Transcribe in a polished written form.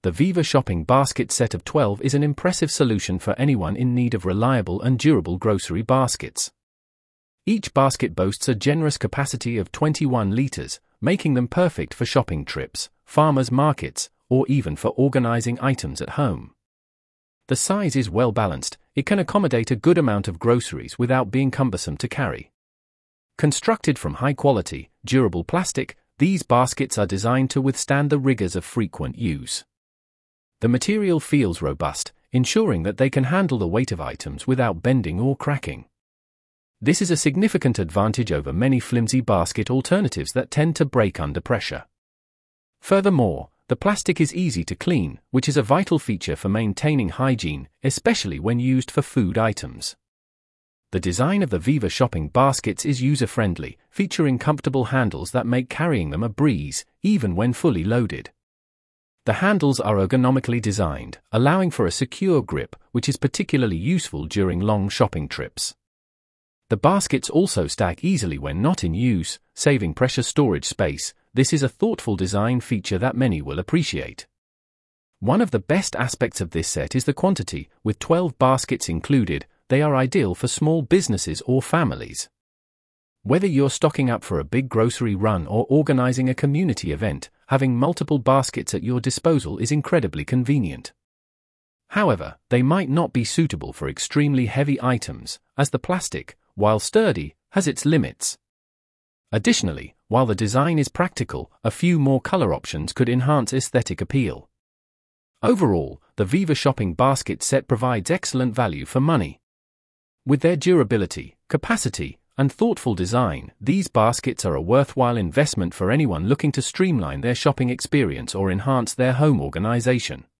The Viva Shopping Basket Set of 12 is an impressive solution for anyone in need of reliable and durable grocery baskets. Each basket boasts a generous capacity of 21 liters, making them perfect for shopping trips, farmers markets, or even for organizing items at home. The size is well balanced. It can accommodate a good amount of groceries without being cumbersome to carry. Constructed from high-quality, durable plastic, these baskets are designed to withstand the rigors of frequent use. The material feels robust, ensuring that they can handle the weight of items without bending or cracking. This is a significant advantage over many flimsy basket alternatives that tend to break under pressure. Furthermore, the plastic is easy to clean, which is a vital feature for maintaining hygiene, especially when used for food items. The design of the Viva Shopping Baskets is user-friendly, featuring comfortable handles that make carrying them a breeze, even when fully loaded. The handles are ergonomically designed, allowing for a secure grip, which is particularly useful during long shopping trips. The baskets also stack easily when not in use, saving precious storage space. This is a thoughtful design feature that many will appreciate. One of the best aspects of this set is the quantity. With 12 baskets included, they are ideal for small businesses or families. Whether you're stocking up for a big grocery run or organizing a community event, having multiple baskets at your disposal is incredibly convenient. However, they might not be suitable for extremely heavy items, as the plastic, while sturdy, has its limits. Additionally, while the design is practical, a few more color options could enhance aesthetic appeal. Overall, the Viva Shopping Basket Set provides excellent value for money. With their durability, capacity, and thoughtful design, these baskets are a worthwhile investment for anyone looking to streamline their shopping experience or enhance their home organization.